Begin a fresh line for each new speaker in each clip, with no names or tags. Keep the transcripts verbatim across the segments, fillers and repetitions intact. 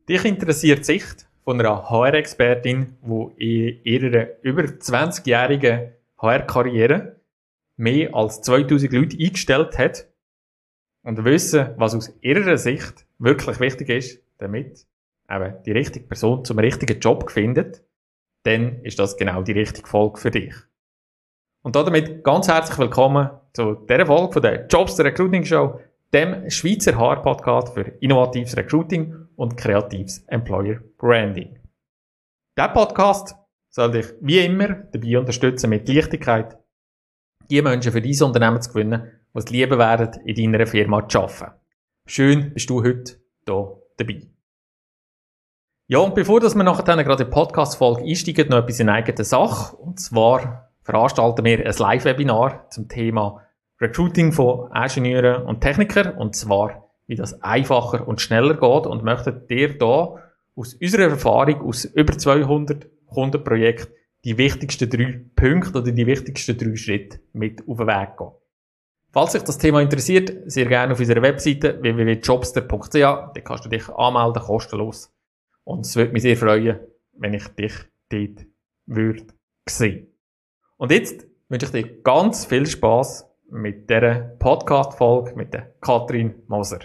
Dich interessiert die Sicht von einer H R-Expertin, die in ihrer über zwanzigjährigen H R-Karriere mehr als zweitausend Leute eingestellt hat und wissen, was aus ihrer Sicht wirklich wichtig ist, damit eben die richtige Person zum richtigen Job findet, dann ist das genau die richtige Folge für dich. Und damit ganz herzlich willkommen zu dieser Folge von der Jobs der Recruiting Show, dem Schweizer H R-Podcast für innovatives Recruiting und kreatives Employer Branding. Dieser Podcast soll dich wie immer dabei unterstützen, mit Leichtigkeit die Menschen für dein Unternehmen zu gewinnen, die es lieben werden, in deiner Firma zu arbeiten. Schön, bist du heute hier dabei. Ja, und bevor wir nachher dann gerade in die Podcast-Folge einsteigen, noch etwas in eigener Sache. Und zwar veranstalten wir ein Live-Webinar zum Thema Recruiting von Ingenieuren und Technikern. Und zwar, wie das einfacher und schneller geht. Und möchten dir da aus unserer Erfahrung, aus über zweihundert Kundenprojekten, die wichtigsten drei Punkte oder die wichtigsten drei Schritte mit auf den Weg gehen. Falls dich das Thema interessiert, sehr gerne auf unserer Webseite w w w punkt jobster punkt c h. Da kannst du dich anmelden, kostenlos. Und es würde mich sehr freuen, wenn ich dich dort würde sehen. Und jetzt wünsche ich dir ganz viel Spass mit dieser Podcast-Folge mit der Katrin Moser.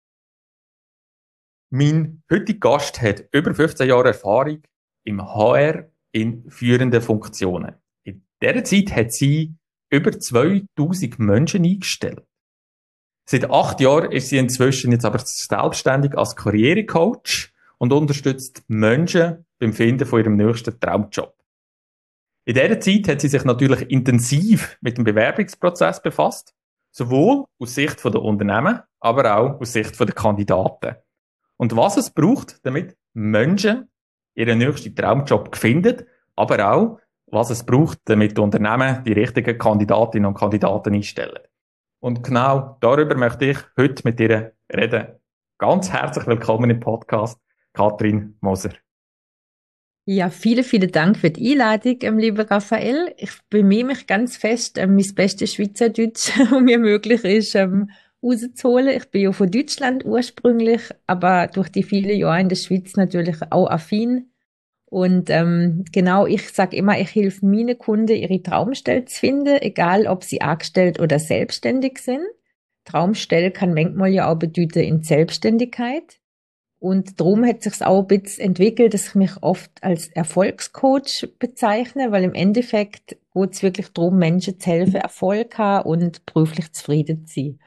Mein heutiger Gast hat über fünfzehn Jahre Erfahrung im H R in führenden Funktionen. In dieser Zeit hat sie über zweitausend Menschen eingestellt. Seit acht Jahren ist sie inzwischen jetzt aber selbstständig als Karrierecoach und unterstützt Menschen beim Finden von ihrem nächsten Traumjob. In dieser Zeit hat sie sich natürlich intensiv mit dem Bewerbungsprozess befasst, sowohl aus Sicht der Unternehmen, aber auch aus Sicht der Kandidaten. Und was es braucht, damit Menschen ihren nächsten Traumjob finden, aber auch, was es braucht, damit die Unternehmen die richtigen Kandidatinnen und Kandidaten einstellen. Und genau darüber möchte ich heute mit dir reden. Ganz herzlich willkommen im Podcast, Katrin Moser.
Ja, vielen, vielen Dank für die Einladung, ähm, lieber Raphael. Ich bemühe mich ganz fest, ähm, mein bestes Schweizerdeutsch, was mir möglich ist, ähm, rauszuholen. Ich bin ja von Deutschland ursprünglich, aber durch die vielen Jahre in der Schweiz natürlich auch affin. Und ähm, genau, ich sage immer, ich helfe meinen Kunden, ihre Traumstelle zu finden, egal ob sie angestellt oder selbstständig sind. Traumstelle kann manchmal ja auch bedeuten in Selbstständigkeit. Und darum hat sich's auch ein bisschen entwickelt, dass ich mich oft als Erfolgscoach bezeichne, weil im Endeffekt geht's wirklich darum, Menschen zu helfen, Erfolg haben und beruflich zufrieden zu sein.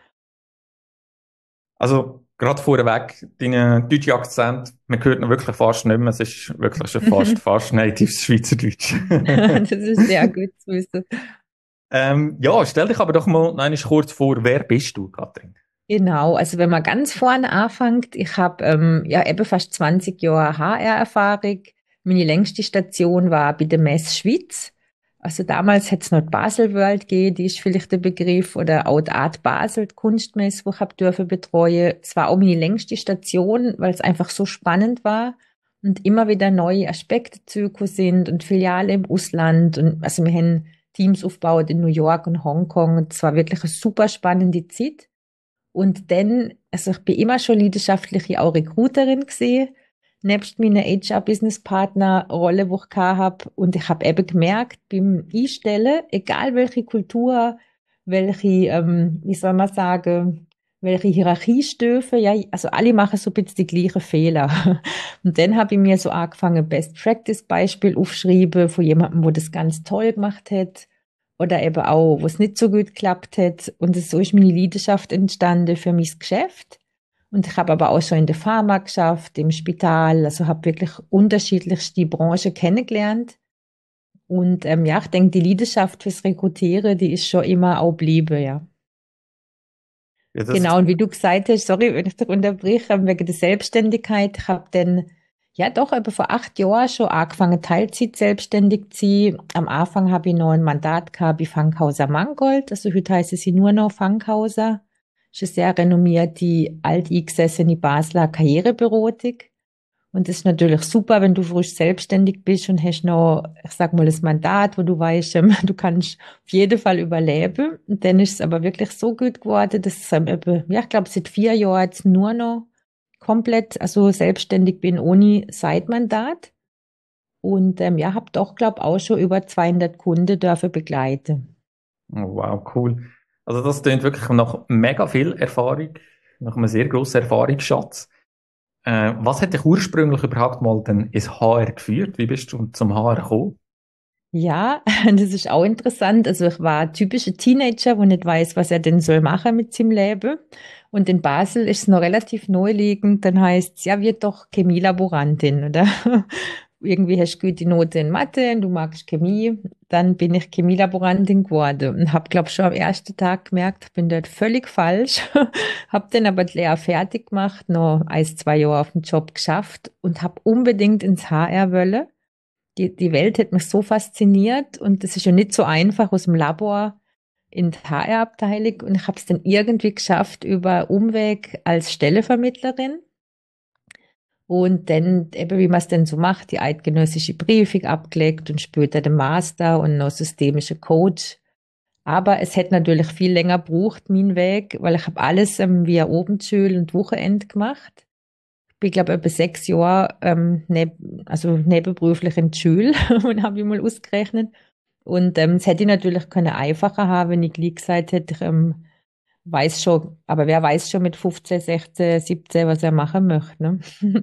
Also, gerade vorweg, dein deutscher Akzent, man hört ihn wirklich fast nicht mehr, es ist wirklich schon fast, fast natives Schweizerdeutsch.
Das ist sehr gut zu wissen.
Ähm, ja, stell dich aber doch mal nein, kurz vor, wer bist du, Katrin?
Genau, also wenn man ganz vorne anfängt, ich habe ähm, ja eben fast zwanzig Jahre H R-Erfahrung. Meine längste Station war bei der Messe Schweiz. Also damals hat es noch die Basel World gegeben, die ist vielleicht der Begriff, oder auch die Art Basel, die Kunstmesse, wo ich habe dürfen betreuen. Es war auch meine längste Station, weil es einfach so spannend war und immer wieder neue Aspekte dazugekommen sind und Filialen im Ausland. Und also wir haben Teams aufgebaut in New York und Hongkong und es war wirklich eine super spannende Zeit. Und dann, also ich bin immer schon leidenschaftliche auch Recruiterin gesehen, nebst meiner H R-Business-Partner-Rolle, die ich gehabt habe. Und ich habe eben gemerkt, beim Einstellen, egal welche Kultur, welche, ähm, wie soll man sagen, welche Hierarchiestufe, ja, also alle machen so ein bisschen die gleichen Fehler. Und dann habe ich mir so angefangen, Best-Practice-Beispiel aufschreiben von jemandem, wo das ganz toll gemacht hat. Oder eben auch, wo es nicht so gut geklappt hat. Und so ist meine Leidenschaft entstanden für mein Geschäft. Und ich habe aber auch schon in der Pharma geschafft, im Spital. Also habe wirklich unterschiedlichste Branchen kennengelernt. Und ähm, ja, ich denke, die Leidenschaft fürs Rekrutieren, die ist schon immer auch geblieben, ja. Ja, genau, und wie du gesagt hast, sorry, wenn ich dich unterbreche, wegen der Selbstständigkeit, ich habe dann ja doch aber vor acht Jahren schon angefangen, Teilzeit selbstständig zu sein. Am Anfang habe ich noch ein Mandat gehabt bei Fankhauser Mangold, also heute heißt sie nur noch Fankhauser. Das ist eine sehr renommierte, alteingesessene Basler Karriereberatung. Und das ist natürlich super, wenn du frisch selbstständig bist und hast noch, ich sag mal, das Mandat, wo du weißt, du kannst auf jeden Fall überleben. Und dann ist es aber wirklich so gut geworden, dass es, ja, ich glaube, seit vier Jahren jetzt nur noch komplett, also selbstständig bin ohne Zeitmandat. Und ähm, ja, habe doch, glaube auch schon über zweihundert Kunden dafür begleiten.
Oh, wow, cool. Also das klingt wirklich nach mega viel Erfahrung, nach einem sehr grossen Erfahrungsschatz. Äh, was hat dich ursprünglich überhaupt mal denn ins H R geführt? Wie bist du zum H R gekommen?
Ja, das ist auch interessant. Also ich war ein typischer Teenager, der nicht weiß, was er denn soll machen mit seinem Leben. Und in Basel ist es noch relativ naheliegend. Dann heißt es, ja, wird doch Chemielaborantin, oder? Irgendwie hast du gute Note in Mathe und du magst Chemie. Dann bin ich Chemielaborantin geworden und habe, glaube ich, schon am ersten Tag gemerkt, ich bin dort völlig falsch. Habe dann aber die Lehre fertig gemacht, noch ein, zwei Jahre auf dem Job geschafft und habe unbedingt ins H R wollen. Die, die Welt hat mich so fasziniert und es ist ja nicht so einfach aus dem Labor in die H R-Abteilung und ich habe es dann irgendwie geschafft über Umweg als Stellevermittlerin und dann eben, wie man es denn so macht, die eidgenössische Prüfung abgelegt und später den Master und noch systemische Coach. Aber es hätte natürlich viel länger gebraucht, mein Weg, weil ich habe alles ähm, via Abendschule und Wochenende gemacht. Ich bin, glaube ich, etwa sechs Jahre ähm, neb also nebenberuflich in der Schule und habe ich mal ausgerechnet. Und ähm, das hätte ich natürlich können einfacher haben, wenn ich gleich gesagt hätte, ich ähm, weiß schon, aber wer weiß schon mit fünfzehn, sechzehn, siebzehn, was er machen möchte. Ne?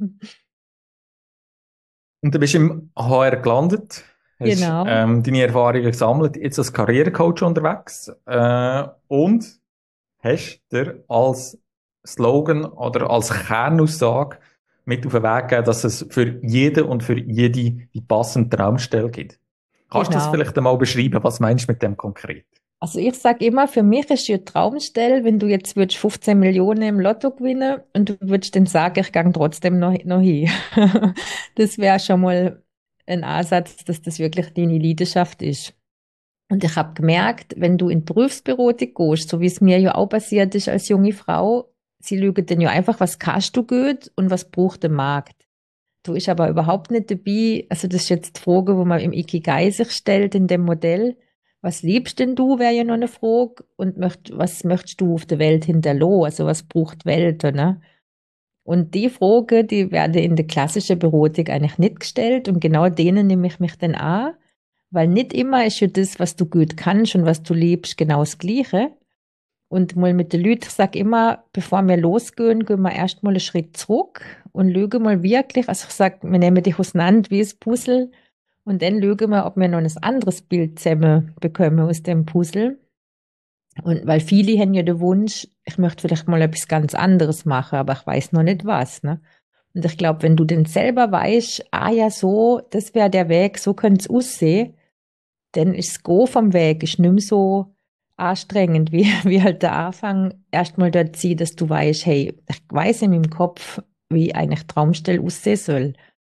Und du bist im H R gelandet, hast
Genau,
ähm, deine Erfahrungen gesammelt, jetzt als Karrierecoach unterwegs äh, und hast dir als Slogan oder als Kernaussage mit auf den Weg gegeben, dass es für jeden und für jede die passende Traumstelle gibt. Kannst du das
genau.
vielleicht einmal beschreiben? Was meinst du mit dem konkret?
Also ich sage immer, für mich ist ja Traumstelle, wenn du jetzt würdest fünfzehn Millionen im Lotto gewinnen und du würdest dann sagen, ich gehe trotzdem noch, noch hin. Das wäre schon mal ein Ansatz, dass das wirklich deine Leidenschaft ist. Und ich habe gemerkt, wenn du in die Berufsberatung gehst, so wie es mir ja auch passiert ist als junge Frau, sie lügen dann ja einfach, was kannst du gut und was braucht der Markt. Du ist aber überhaupt nicht dabei, also das ist jetzt die Frage, wo man im Ikigai sich stellt in dem Modell. Was liebst denn du, wäre ja noch eine Frage. Und möcht, was möchtest du auf der Welt hinterlassen? Also was braucht die Welt, ne? Und die Frage, die werde in der klassischen Beratung eigentlich nicht gestellt und genau denen nehme ich mich dann an, weil nicht immer ist ja das, was du gut kannst und was du liebst, genau das Gleiche. Und mal mit den Leuten, ich sage immer, bevor wir losgehen, gehen wir erst mal einen Schritt zurück und schauen mal wirklich, also ich sage, wir nehmen dich auseinander wie ein Puzzle und dann schauen wir, ob wir noch ein anderes Bild zusammen bekommen aus dem Puzzle. Und weil viele haben ja den Wunsch, ich möchte vielleicht mal etwas ganz anderes machen, aber ich weiß noch nicht was, ne? Und ich glaube, wenn du denn selber weißt, ah ja, so, das wäre der Weg, so könnte es aussehen, dann ist das Go vom Weg ist nicht mehr so anstrengend, wie, wie halt der Anfang erstmal dort sieht, dass du weißt, hey, ich weiß in meinem Kopf, wie eigentlich Traumstelle aussehen soll.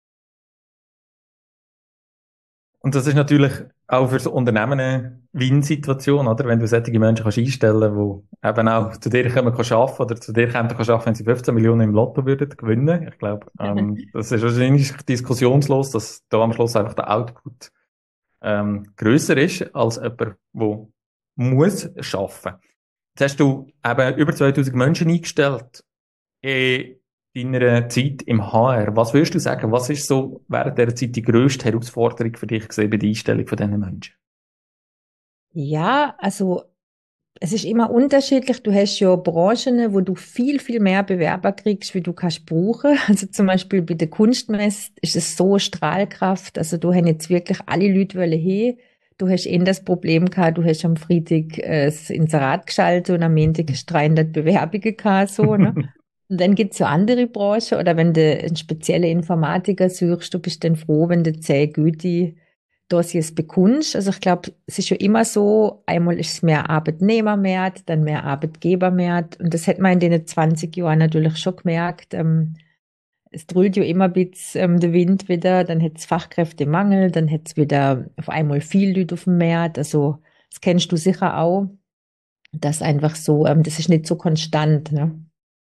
Und das ist natürlich auch für das Unternehmen eine Win-Situation, oder? Wenn du solche Menschen kannst einstellen, die eben auch zu dir kommen können arbeiten oder zu dir kommen können arbeiten, wenn sie fünfzehn Millionen im Lotto würden gewinnen. Ich glaube, ähm, das ist wahrscheinlich diskussionslos, dass da am Schluss einfach der Output ähm, grösser ist als jemand, der muss arbeiten. Jetzt hast du eben über zweitausend Menschen eingestellt in deiner Zeit im H R. Was würdest du sagen, was ist so während dieser Zeit die grösste Herausforderung für dich gesehen bei der Einstellung von diesen Menschen?
Ja, also es ist immer unterschiedlich. Du hast ja Branchen, wo du viel, viel mehr Bewerber kriegst, wie du kannst brauchen. Also zum Beispiel bei der Kunstmesse ist es so Strahlkraft. Also du hast jetzt wirklich alle Leute wollen hin. Du hast eh das Problem gehabt, du hast am Freitag äh, das Inserat geschaltet und am Montag hast du dreihundert Bewerbungen gehabt, so, ne? Und dann gibt's ja andere Branchen, oder wenn du einen speziellen Informatiker suchst, du bist dann froh, wenn du zehn gute Dossiers bekommst. Also ich glaube, es ist ja immer so, einmal ist es mehr Arbeitnehmermarkt, dann mehr Arbeitgebermarkt. Und das hat man in den zwanzig Jahren natürlich schon gemerkt. Ähm, es dröhnt ja immer ein bisschen ähm, der Wind wieder, dann hätt's Fachkräftemangel, dann hätt's wieder auf einmal viel Leute auf dem Markt. Also das kennst du sicher auch. Das einfach so, ähm, das ist nicht so konstant, ne?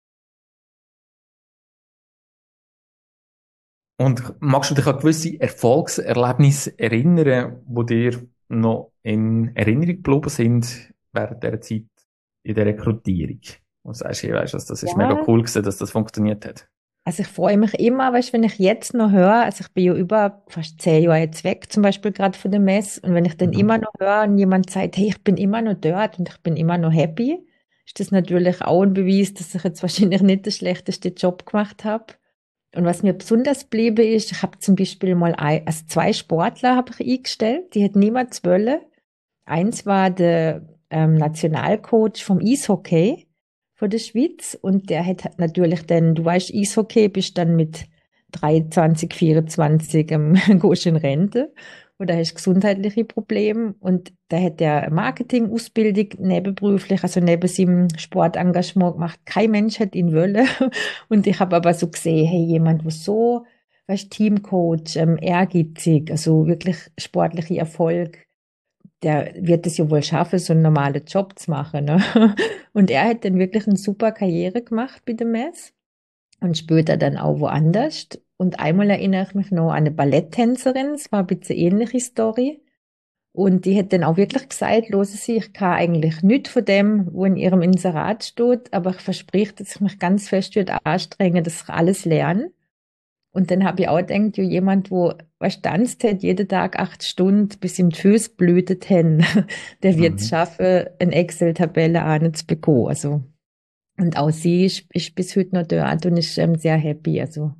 Und magst du dich an gewisse Erfolgserlebnisse erinnern, die dir noch in Erinnerung geblieben sind während dieser Zeit in der Rekrutierung? Und sagst, hey, weißt du, das ist mega
Ja,
cool gewesen, dass das funktioniert hat.
Also ich freue mich immer, weißt, wenn ich jetzt noch höre, also ich bin ja über fast zehn Jahre jetzt weg, zum Beispiel gerade von der Messe, und wenn ich dann immer
Mhm.
noch höre und jemand sagt, hey, ich bin immer noch dort und ich bin immer noch happy, ist das natürlich auch ein Beweis, dass ich jetzt wahrscheinlich nicht den schlechtesten Job gemacht habe. Und was mir besonders bliebe ist, ich habe zum Beispiel mal ein, also zwei Sportler habe ich eingestellt, die hätten niemals wollen. Eins war der ähm, Nationalcoach vom Eishockey von der Schweiz, und der hat natürlich dann, du weißt, Eishockey bist dann mit dreiundzwanzig, vierundzwanzig ähm, gehst in Rente oder hast gesundheitliche Probleme, und da hat der Marketing-Ausbildung nebenberuflich, also neben seinem Sportengagement gemacht. Kein Mensch hat ihn wollen. Und ich habe aber so gesehen, hey, jemand, wo so, weißt, Teamcoach, ähm, ehrgeizig, also wirklich sportliche Erfolg, der wird es ja wohl schaffen, so einen normalen Job zu machen, ne? Und er hat dann wirklich eine super Karriere gemacht bei der Mess und später dann auch woanders. Und einmal erinnere ich mich noch an eine Balletttänzerin, es war ein bisschen eine ähnliche Story. Und die hat dann auch wirklich gesagt, hören Sie, ich kann eigentlich nichts von dem, wo in Ihrem Inserat steht, aber ich verspreche, dass ich mich ganz fest wird anstrengen, dass ich alles lerne. Und dann habe ich auch gedacht, ja, jemand, wo was tanzt hat, jeden Tag acht Stunden, bis ihm die Füße blühtet haben, der wird es
Mhm.
schaffen, eine Excel-Tabelle anzubekommen. Also, und auch sie ist, ist bis heute noch dort und ist ähm, sehr happy. Also,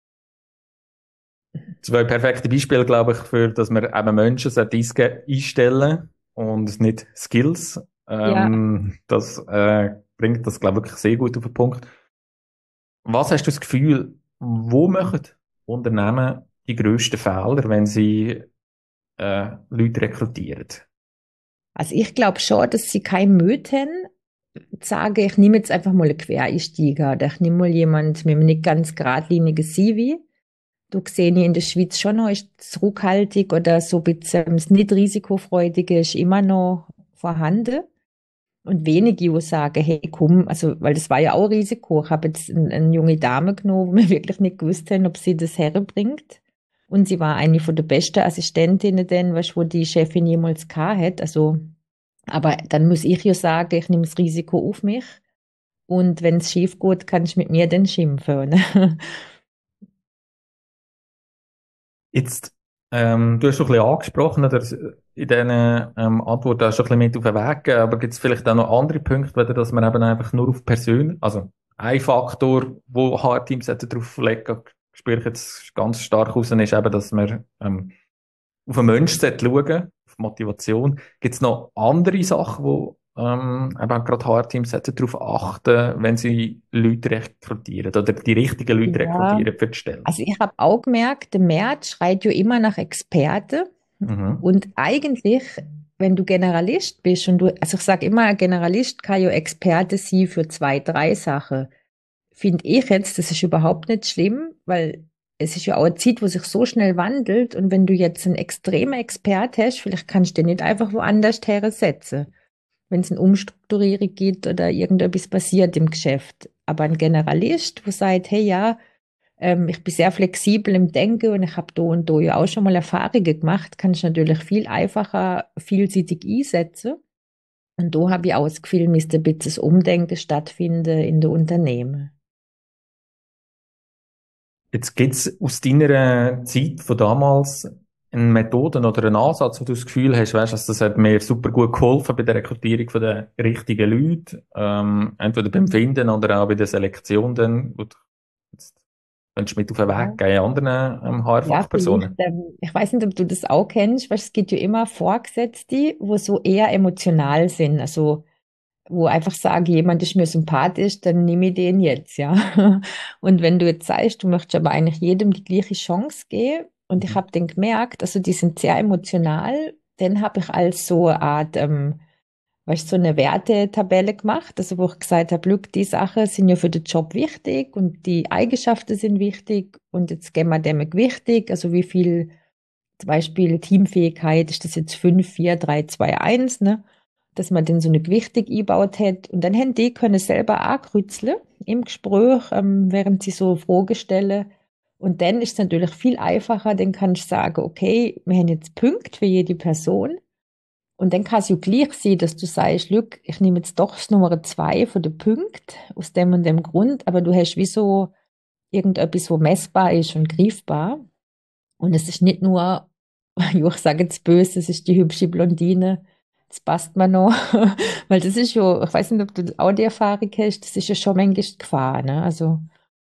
Zwei perfekte Beispiele, glaube ich, für, dass man eben Menschen sollte einske- einstellen und nicht Skills.
ja,
Ähm, das äh, bringt das, glaube ich, wirklich sehr gut auf den Punkt. Was hast du das Gefühl, wo machen Unternehmen die grössten Fehler, wenn sie äh, Leute rekrutieren?
also ich glaube schon, dass sie kein Mühe haben, sage, ich nehme jetzt einfach mal einen Quereinsteiger oder ich nehme mal jemand mit einem nicht ganz geradlinigen C V. Du sehe ich in der Schweiz schon noch, ist zurückhaltig oder so ein bisschen das nicht risikofreudige ist immer noch vorhanden. Und wenige, die sagen, hey, komm, also, weil das war ja auch ein Risiko. Ich habe jetzt eine, eine junge Dame genommen, wo wir wirklich nicht gewusst haben, ob sie das herbringt. Und sie war eine von der besten Assistentinnen denn, weißt, wo die Chefin jemals gehabt hat. Also, aber dann muss ich ja sagen, ich nehme das Risiko auf mich. Und wenn es schief geht, kann ich mit mir dann schimpfen. Ne?
Jetzt, ähm, du hast schon ein bisschen angesprochen, oder in diesen ähm, Antworten hast du schon ein bisschen mit auf den Weg gegeben, aber gibt es vielleicht auch noch andere Punkte, weder dass man eben einfach nur auf Person, also ein Faktor, wo H R-Teams darauf legen, spüre ich jetzt ganz stark raus, ist eben, dass man ähm, auf den Menschen schauen, auf Motivation. Gibt es noch andere Sachen, wo ähm, eben gerade H R-Teams darauf achten, wenn sie Leute rekrutieren oder die richtigen Leute
Ja,
rekrutieren für die Stelle?
also ich habe auch gemerkt, der Markt schreit ja immer nach Experte.
Mhm.
Und eigentlich, wenn du Generalist bist und du, also ich sage immer, ein Generalist kann ja Experte sein für zwei, drei Sachen. Finde ich jetzt, das ist überhaupt nicht schlimm, weil es ist ja auch eine Zeit, wo sich so schnell wandelt, und wenn du jetzt einen extremen Experte hast, vielleicht kannst du den nicht einfach woanders hersetzen, wenn es eine Umstrukturierung gibt oder irgendetwas passiert im Geschäft. Aber ein Generalist, wo sagt, hey ja, ähm, ich bin sehr flexibel im Denken und ich habe da und da ja auch schon mal Erfahrungen gemacht, kann ich natürlich viel einfacher vielseitig einsetzen. Und da habe ich auch das Gefühl, müsste ein bisschen das Umdenken stattfinden in den Unternehmen.
Jetzt gibt's aus deiner Zeit von damals eine Methoden oder einen Ansatz, wo du das Gefühl hast, weißt, dass das hat mir super gut geholfen bei der Rekrutierung von den richtigen Leuten, ähm, entweder beim Finden oder auch bei der Selektion dann, wo du jetzt könntest du mit auf den Weg
Ja.
gehen, anderen ähm,
Ja, vielleicht,
H R-Fachpersonen.
ähm, ich weiß nicht, ob du das auch kennst, weil es gibt ja immer Vorgesetzte, wo so eher emotional sind, also wo einfach sagen, jemand ist mir sympathisch, dann nehme ich den jetzt, ja. Und wenn du jetzt sagst, du möchtest aber eigentlich jedem die gleiche Chance geben, und ich
Mhm.
habe dann gemerkt, also die sind sehr emotional, dann habe ich als so eine Art, ähm, weißt du, so eine Wertetabelle gemacht, also wo ich gesagt habe, look, die Sachen sind ja für den Job wichtig und die Eigenschaften sind wichtig, und jetzt geben wir dem wichtig, also wie viel, zum Beispiel Teamfähigkeit, ist das jetzt fünf, vier, drei, zwei, eins, ne? Dass man dann so eine Gewichtung eingebaut hat. Und dann haben die können selber auch kreuzeln im Gespräch, ähm, während sie so Fragen stellen. Und dann ist es natürlich viel einfacher, dann kannst du sagen, okay, wir haben jetzt Punkte für jede Person. Und dann kann es ja gleich sein, dass du sagst, look, ich nehme jetzt doch das Nummer zwei von den Punkten, aus dem und dem Grund, aber du hast wie so irgendetwas, wo messbar ist und greifbar. Und es ist nicht nur, ja, ich sage jetzt böse, es ist die hübsche Blondine, das passt mir noch. Weil das ist ja, ich weiß nicht, ob du auch die Erfahrung hast, das ist ja schon manchmal Gefahr, ne? Also,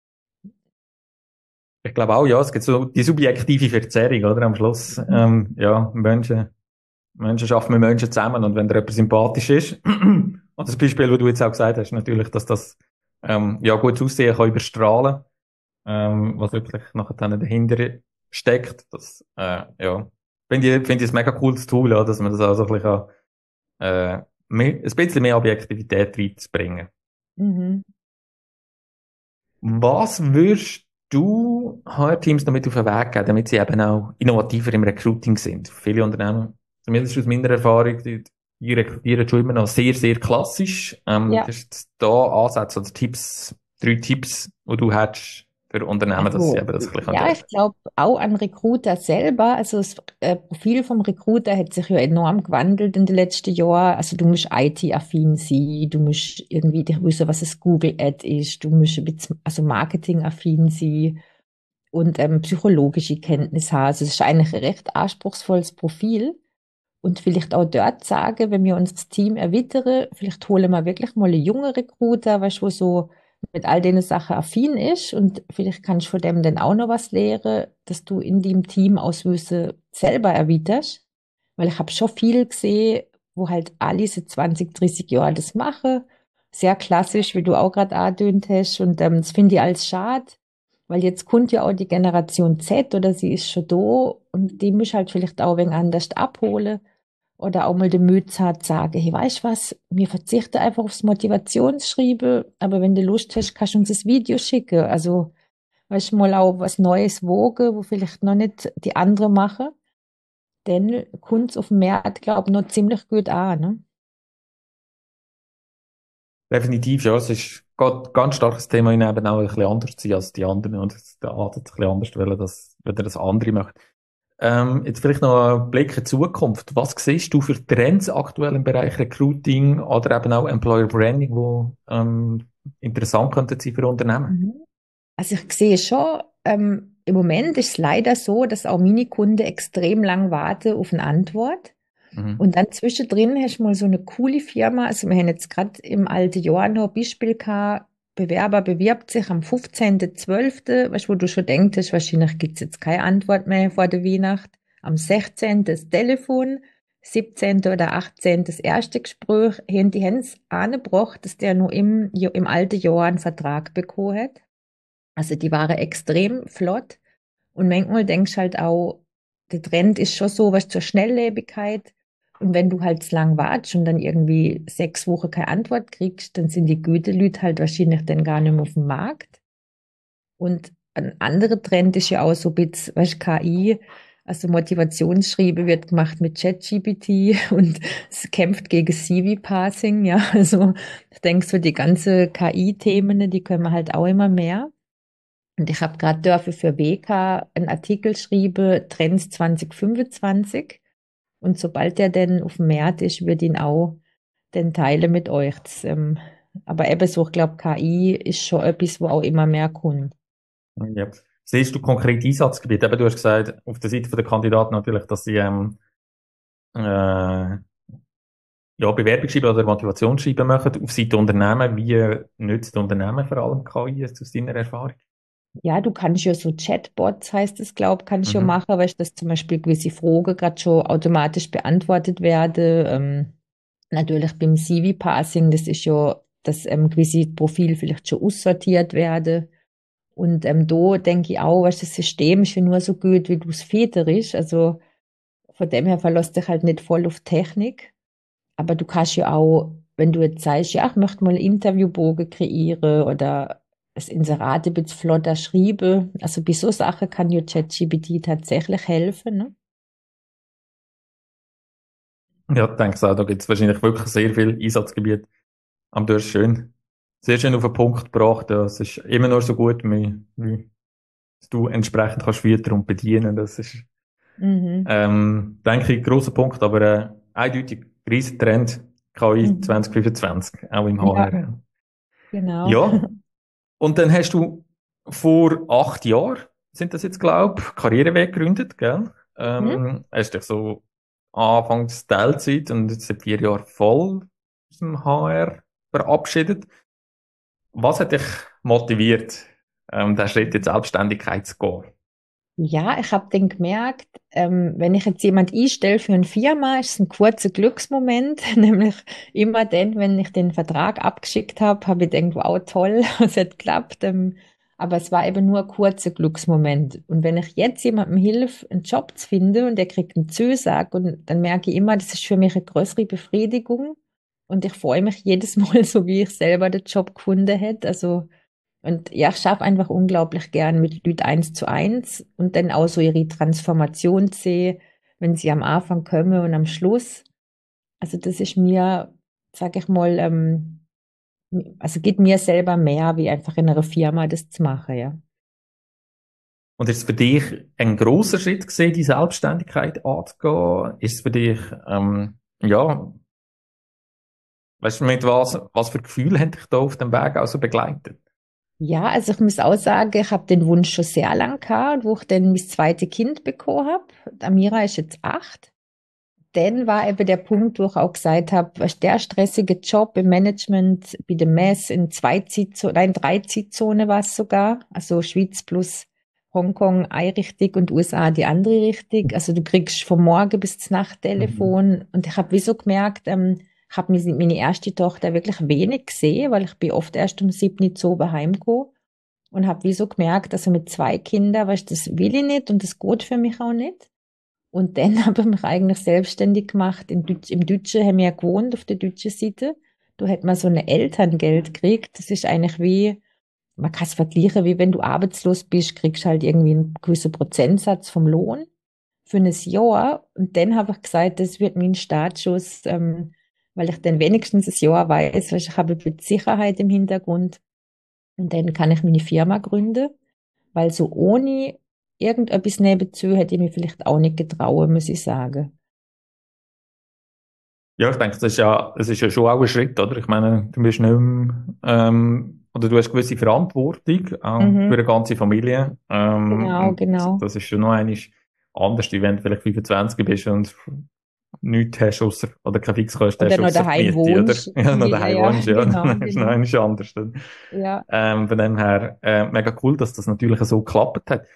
Ich glaube auch, ja, es gibt so die subjektive Verzerrung, oder? Am Schluss, ähm, ja, Menschen, Menschen schaffen mit Menschen zusammen und wenn dir jemand sympathisch ist, und das Beispiel, das du jetzt auch gesagt hast, natürlich, dass das, ähm, ja, gutes Aussehen kann überstrahlen, ähm, was wirklich nachher dann dahinter steckt, das, äh, ja, finde ich, finde ich ein mega cooles Tool, ja, dass man das auch so ein bisschen, äh, mehr, ein bisschen mehr Objektivität reinzubringen.
mhm.
Was würdest du H R-Teams noch mit auf den Weg geben, damit sie eben auch innovativer im Recruiting sind? Viele Unternehmen, zumindest aus meiner Erfahrung, die, die rekrutieren schon immer noch sehr, sehr klassisch. Ähm,
Ja,
hast du da Ansätze oder Tipps, drei Tipps, die du hättest für Unternehmen, dass sie
also,
eben das ein bisschen
ja,
können?
ich glaube auch an Recruiter selber. Also das äh, Profil vom Recruiter hat sich ja enorm gewandelt in den letzten Jahren. Also du musst I T-affin sein, du musst irgendwie dich wissen, was es Google Ad ist, du musst ein bisschen, also Marketing-affin sein und ähm, psychologische Kenntnis haben. Also es ist eigentlich ein recht anspruchsvolles Profil. Und vielleicht auch dort sagen, wenn wir unser Team erweitern, vielleicht holen wir wirklich mal einen jungen Recruiter, weißt du, wo so mit all den Sachen affin ist und vielleicht kannst du von dem dann auch noch was lernen, dass du in dem Team Auswüsse selber erweiterst. Weil ich habe schon viel gesehen, wo halt alle seit zwanzig, dreißig Jahren das machen. Sehr klassisch, wie du auch gerade angedeutet hast. Und ähm, das finde ich als schade, weil jetzt kommt ja auch die Generation Z oder sie ist schon da und die muss halt vielleicht auch ein wenig anders abholen. Oder auch mal den Mut hat, sagen, hey, weißt du was, wir verzichten einfach aufs Motivationsschreiben, aber wenn du Lust hast, kannst du uns das Video schicken. Also, weißt du, mal auch was Neues wogen, wo vielleicht noch nicht die anderen machen. Dann kommt es auf dem Markt, glaube ich, noch ziemlich gut an, ne?
Definitiv, ja, es ist ein ganz starkes Thema, in eben auch ein bisschen anders zu sein als die anderen und der Ansatz ein bisschen anders wollen, dass, wenn das andere macht. Ähm, jetzt vielleicht noch ein Blick in die Zukunft. Was siehst du für Trends aktuell im Bereich Recruiting oder eben auch Employer Branding, wo ähm, interessant könnten sein für Unternehmen?
Mhm. Also ich sehe schon, ähm, im Moment ist es leider so, dass auch meine Kunden extrem lang warten auf eine Antwort.
Mhm.
Und dann zwischendrin hast du mal so eine coole Firma. Also wir haben jetzt gerade im alten Jahr noch ein Beispiel gehabt. Bewerber bewirbt sich am fünfzehnten zwölften Weißt du, wo du schon denkst, wahrscheinlich gibt's jetzt keine Antwort mehr vor der Weihnacht. Am sechzehnten das Telefon, siebzehnten oder achtzehnten das erste Gespräch. Haben die Hens angebracht, dass der nur im, im alten Jahr einen Vertrag bekommen hat. Also die waren extrem flott. Und manchmal denkst du halt auch, der Trend ist schon so was zur Schnelllebigkeit. Und wenn du halt zu lang wartest und dann irgendwie sechs Wochen keine Antwort kriegst, dann sind die Gütelüt halt wahrscheinlich dann gar nicht mehr auf dem Markt. Und ein anderer Trend ist ja auch so ein bisschen, weißt, K I, also Motivationsschreiben wird gemacht mit ChatGPT und es kämpft gegen C V-Parsing, ja. Also ich denke so die ganze K I-Themen, die können wir halt auch immer mehr. Und ich habe gerade dafür für W K einen Artikel geschrieben, Trends zwanzig fünfundzwanzig. Und sobald der denn auf dem Markt ist, würde ich ihn auch den teilen mit euch. Das, ähm, aber ebenso, ich glaube, K I ist schon etwas, wo auch immer mehr kommt.
Ja. Siehst du konkret Einsatzgebiete? Eben, du hast gesagt, auf der Seite der Kandidaten natürlich, dass sie ähm, äh, ja, Bewerbungsschreiben oder Motivationsschreiben machen. Auf Seite Unternehmen, wie nützt Unternehmen vor allem K I aus deiner Erfahrung?
Ja, du kannst ja so Chatbots, heißt es, glaub, kannst du ja
Mhm.
machen, weil dass zum Beispiel gewisse Fragen gerade schon automatisch beantwortet werden. Ähm, natürlich beim C V-Parsing, das ist ja, dass ähm, gewisse Profile vielleicht schon aussortiert werden. Und ähm, da denke ich auch, weißt, das System ist ja nur so gut, wie du es federisch. Also von dem her verlässt dich halt nicht voll auf Technik. Aber du kannst ja auch, wenn du jetzt sagst, ja, ich möchte mal einen Interviewbogen kreieren oder das Inserat ein bisschen flotter schreiben. Also bei so Sachen kann ja ChatGPT tatsächlich helfen, ne?
Ja, ich denke auch, da gibt es wahrscheinlich wirklich sehr viel Einsatzgebiet. Aber du hast schön, sehr schön auf den Punkt gebracht. Ja, es ist immer nur so gut, wie, wie du entsprechend kannst füttern und bedienen. Das ist,
Mhm.
ähm, denke ich, ein grosser Punkt, aber äh, eindeutig riesen Trend K I
Mhm.
zwanzig fünfundzwanzig, auch im
Ja,
H R.
genau.
Ja, und dann hast du vor acht Jahren sind das jetzt, glaube ich, Karriereweg gegründet, gell?
Hm?
Ähm, hast dich so anfangs Teilzeit und jetzt seit vier Jahren voll aus dem H R verabschiedet. Was hat dich motiviert, ähm, den Schritt in die Selbstständigkeit zu gehen?
Ja, ich habe dann gemerkt, ähm, wenn ich jetzt jemand einstelle für eine Firma, ist es ein kurzer Glücksmoment, nämlich immer dann, wenn ich den Vertrag abgeschickt habe, habe ich gedacht, wow, toll, es hat geklappt. Ähm, aber es war eben nur ein kurzer Glücksmoment. Und wenn ich jetzt jemandem hilf, einen Job zu finden und der kriegt einen Zusag, und dann merke ich immer, das ist für mich eine größere Befriedigung. Und ich freue mich jedes Mal, so wie ich selber den Job gefunden hätte. Also und ja, ich schaffe einfach unglaublich gern mit Leuten eins zu eins und dann auch so ihre Transformation sehe, wenn sie am Anfang kommen und am Schluss. Also das ist mir, sag ich mal, ähm, also geht mir selber mehr, wie einfach in einer Firma das zu machen, ja.
Und ist es für dich ein grosser Schritt gewesen, die Selbstständigkeit anzugehen? Ist es für dich, ähm, ja, weißt du, mit was, was für Gefühle haben dich da auf dem Weg auch so begleitet?
Ja, also ich muss auch sagen, ich habe den Wunsch schon sehr lang gehabt, wo ich dann mein zweites Kind bekommen habe. Amira ist jetzt acht. Dann war eben der Punkt, wo ich auch gesagt habe, was der stressige Job im Management bei der Mess in zwei Zeitzonen, nein, drei Zeitzonen war es sogar, also Schweiz plus Hongkong eine Richtung und U S A die andere Richtung. Also du kriegst vom Morgen bis zum Nacht
Mhm.
Telefon und ich habe wie so gemerkt, ähm, ich habe meine erste Tochter wirklich wenig gesehen, weil ich bin oft erst um sieben Uhr zu oben heimgekommen und habe wie so gemerkt, also mit zwei Kindern, weißt, das will ich nicht und das geht für mich auch nicht. Und dann habe ich mich eigentlich selbstständig gemacht. In Deutsch, Im Deutschen haben wir ja gewohnt, auf der deutschen Seite. Da hat man so ein Elterngeld gekriegt. Das ist eigentlich wie, man kann es vergleichen, wie wenn du arbeitslos bist, kriegst du halt irgendwie einen gewissen Prozentsatz vom Lohn für ein Jahr. Und dann habe ich gesagt, das wird mein Startschuss, ähm, weil ich dann wenigstens ein Jahr weiß, weil ich habe ein bisschen Sicherheit im Hintergrund. Und dann kann ich meine Firma gründen. Weil so ohne irgendetwas nebenzu hätte ich mich vielleicht auch nicht getrauen, muss ich sagen.
Ja, ich denke, das ist ja, das ist ja schon auch ein Schritt, oder? Ich meine, du bist nicht mehr, ähm, oder du hast gewisse Verantwortung, auch für
Mhm.
eine ganze Familie, ähm,
Genau,
und
genau.
das ist schon noch einmal anders, wie wenn du vielleicht fünfundzwanzig bist und nichts hast, ausser, oder keine Fixkosten
Oder
hast,
noch
ausser die
daheim
Miete, oder?
wohnst.
Ja, noch
Ja,
daheim
ja,
wohnst, ja,
genau,
dann ist es noch
genau.
einmal anders. Dann.
Ja.
Ähm, von dem her, äh, mega cool, dass das natürlich so geklappt hat.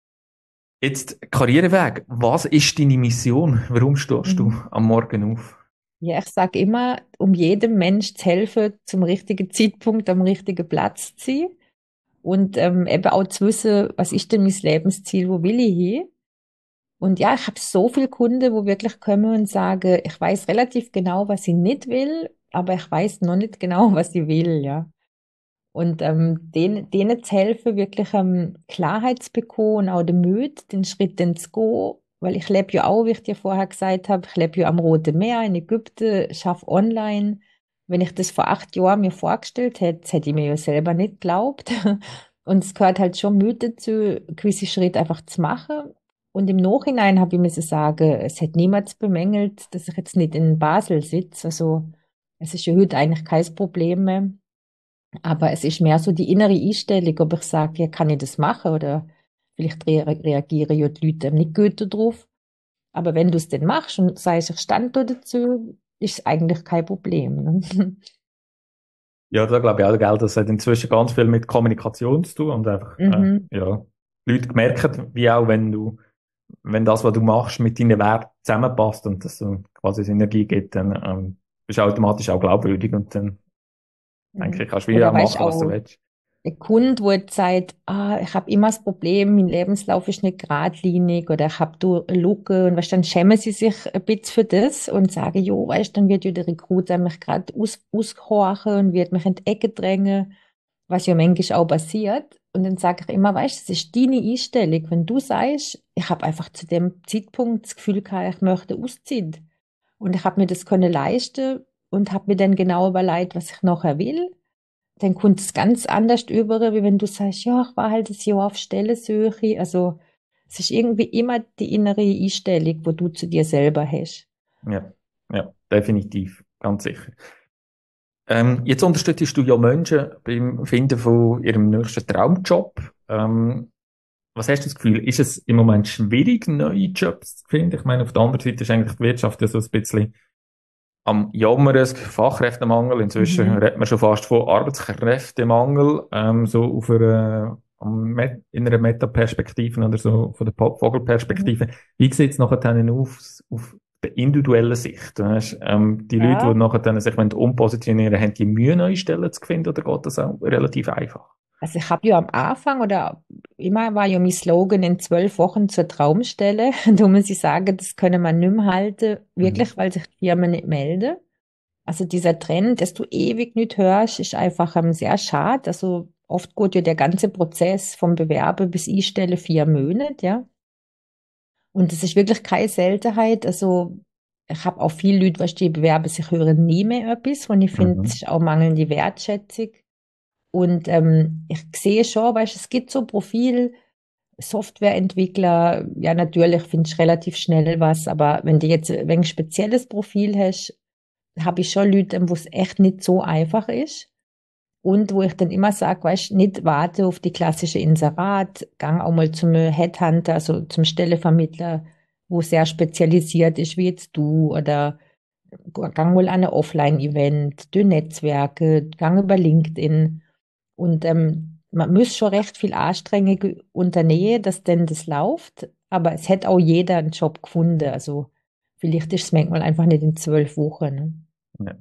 Jetzt, Karriereweg. Was ist deine Mission? Warum stehst du
Mhm.
am Morgen auf?
Ja, ich sage immer, um jedem Mensch zu helfen, zum richtigen Zeitpunkt am richtigen Platz zu sein. Und ähm, eben auch zu wissen, was ist denn mein Lebensziel, wo will ich hin? Und ja, ich habe so viele Kunden, wo wirklich kommen und sagen, ich weiß relativ genau, was ich nicht will, aber ich weiß noch nicht genau, was ich will, ja. Und ähm, denen, denen zu helfen, wirklich ähm, Klarheit zu bekommen und auch den Mut, den Schritt dann zu gehen. Weil ich lebe ja auch, wie ich dir vorher gesagt habe, ich lebe ja am Roten Meer in Ägypten, schaffe online. Wenn ich das vor acht Jahren mir vorgestellt hätte, hätte ich mir ja selber nicht geglaubt. Und es gehört halt schon Mut dazu, gewisse Schritte einfach zu machen. Und im Nachhinein habe ich mir so sagen, es hat niemand bemängelt, dass ich jetzt nicht in Basel sitze. Also es ist ja heute eigentlich kein Problem mehr. Aber es ist mehr so die innere Einstellung, ob ich sage, ja, kann ich das machen oder vielleicht rea reagieren ja die Leute nicht gut darauf. Aber wenn du es dann machst und sagst, ich stand da dazu, ist es eigentlich kein Problem. Ne?
Ja, da glaube ich auch, gell, das hat inzwischen ganz viel mit Kommunikation zu tun und einfach, äh,
Mhm.
ja, die Leute merken, wie auch wenn du, wenn das, was du machst, mit deinen Werten zusammenpasst und das so quasi Synergie gibt, dann, ähm, bist du automatisch auch glaubwürdig und dann, denke
Mhm.
ich, kannst du wie
Oder
auch
weißt
machen, was du
auch,
willst.
ein Kunde, wo jetzt sagt, ah, ich habe immer das Problem, mein Lebenslauf ist nicht geradlinig oder ich habe da eine Lücke und weißt, dann schämen sie sich ein bisschen für das und sagen, jo, weißt, dann wird ja der Recruiter mich gerade aus, aushorchen und wird mich in die Ecke drängen, was ja manchmal auch passiert. Und dann sage ich immer, weißt, das ist deine Einstellung. Wenn du sagst, ich habe einfach zu dem Zeitpunkt das Gefühl gehabt, ich möchte ausziehen und ich habe mir das können leisten und habe mir dann genau überlegt, was ich nachher will, dann kommt es ganz anders über, wie wenn du sagst, ja, ich war halt das Jahr auf Stellensuche. Also es ist irgendwie immer die innere Einstellung, wo du zu dir selber hast.
Ja, ja, definitiv, ganz sicher. Ähm, jetzt unterstützt du ja Menschen beim Finden von ihrem nächsten Traumjob. Ähm, was hast du das Gefühl? Ist es im Moment schwierig, neue Jobs zu finden? Ich meine, auf der anderen Seite ist eigentlich die Wirtschaft ja so ein bisschen am Jammern, es gibt Fachkräftemangel. Inzwischen
Mhm.
redet man schon fast von Arbeitskräftemangel, ähm, so auf einer, am Met- in einer Metaperspektive oder so von der Po-
Mhm.
Vogelperspektive. Wie sieht es nachher dann auf, auf der individuellen Sicht? Weißt, ähm, die Leute, die
Ja,
nachher dann sich wollen umpositionieren, haben die Mühe, neue Stellen zu finden, oder geht das auch relativ einfach?
also ich habe ja am Anfang oder immer war ja mein Slogan in zwölf Wochen zur Traumstelle. Da muss ich sagen, das können wir nicht mehr halten,
Mhm.
wirklich, weil sich die Firmen nicht melden. Also dieser Trend, dass du ewig nicht hörst, ist einfach ähm, sehr schade. Also oft geht ja der ganze Prozess vom Bewerben bis Einstellen vier Monate, ja. Und das ist wirklich keine Seltenheit. Also ich habe auch viele Leute, was die bewerben, sich hören nie mehr etwas. Und ich finde, es
Mhm.
ist auch mangelnde Wertschätzung. Und ähm, ich sehe schon, weißt, es gibt so Profil, Softwareentwickler, ja natürlich findest du relativ schnell was, aber wenn du jetzt ein spezielles Profil hast, habe ich schon Leute, wo es echt nicht so einfach ist. Und wo ich dann immer sage, weißt, nicht warte auf die klassische Inserat, gang auch mal zum Headhunter, also zum Stellevermittler, wo sehr spezialisiert ist, wie jetzt du, oder gang mal an ein Offline-Event, durch Netzwerke, gang über LinkedIn. Und ähm, man muss schon recht viel Anstrengung unternehmen, dass denn das läuft, aber es hätte auch jeder einen Job gefunden. Also vielleicht ist es manchmal einfach nicht in zwölf Wochen. Ne?
Ja.